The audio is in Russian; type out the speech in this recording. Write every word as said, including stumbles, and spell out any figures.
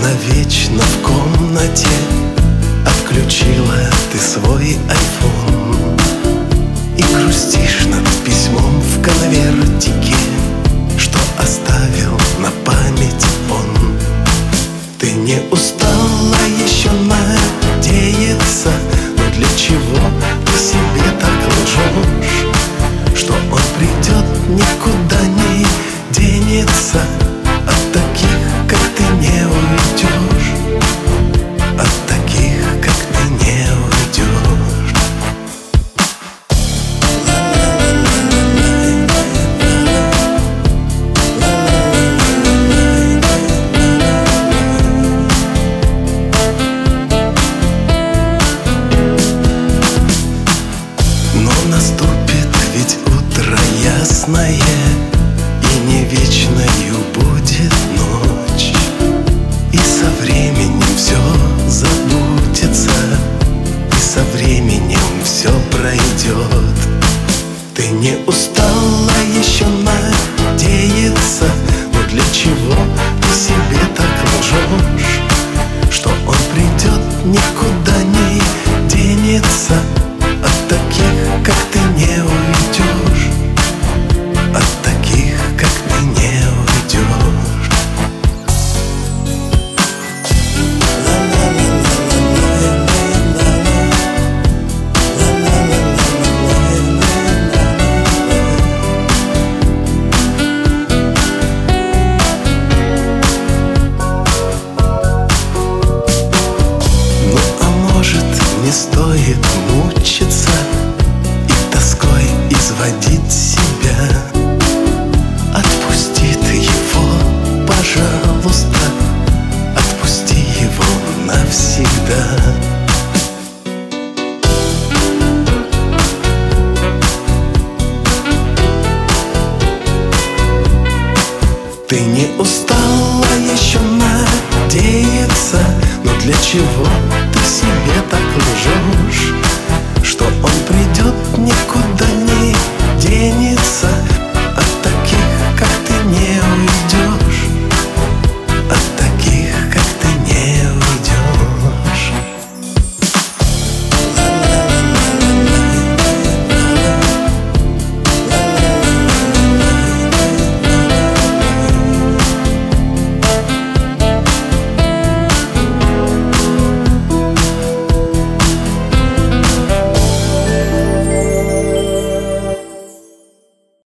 навечно в комнате отключила ты свой айфон и грустишь над письмом в конвертике, что оставил на память он. Ты не устала еще надеяться, но для чего ты себе так лжешь, что он придет, никуда не денется, от таких, как ты, не уйдешь, от таких, как ты, не уйдешь. Но наступит ведь утро ясное, и не вечною будет ночь, и со временем все забудется, и со временем все пройдет. Ты не устала еще надеяться, но для чего ты себе так лжешь, что он придет, никуда не денется, от таких, как ты, не уйдешь, от таких, как ты, не уйдешь. Ну а может, не стоит мучиться и тоской изводить себя? Отпусти ты его, пожалуйста, отпусти его навсегда. Ты не устала еще надеяться, но для чего ты себе так лжешь,